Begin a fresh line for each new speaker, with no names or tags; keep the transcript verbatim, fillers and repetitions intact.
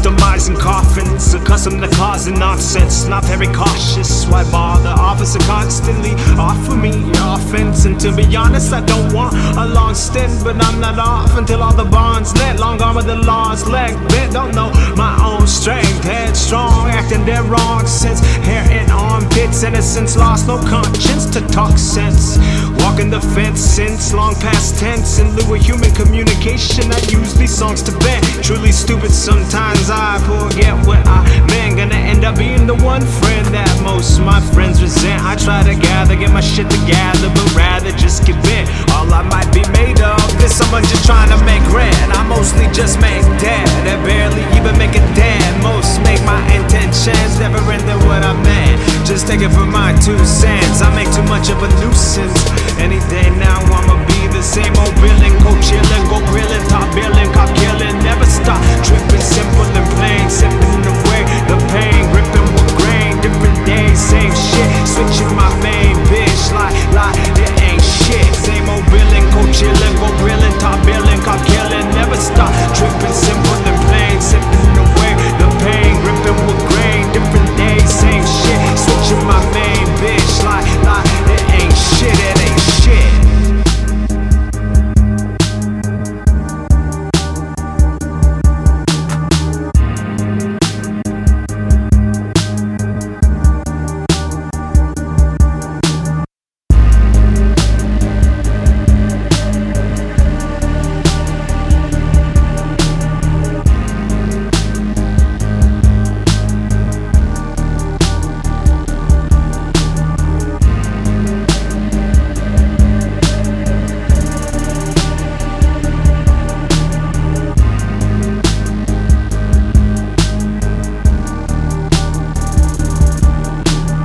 customizing coffins, accustomed to causing nonsense, not very cautious. Why bother? Officer constantly offer me offense, and to be honest, I don't want a long stint, but I'm not off until all the bonds lit. Long arm with the law's leg bent, don't know my own strength, headstrong, acting dead wrong since hair and armpits, innocence lost, no conscience to talk sense. Walking the fence since long past tense, in lieu of human communication, I use these songs to vent. Truly stupid sometimes, I forget what I meant. Gonna end up being the one friend that most of my friends resent. I try to gather, get my shit together, but rather just give in. All I might be made of is someone just trying to make rent. I mostly just make dead, and barely even make a dent. Most make my intentions never end than what I meant. Just take it for my two cents. I make too much of a nuisance.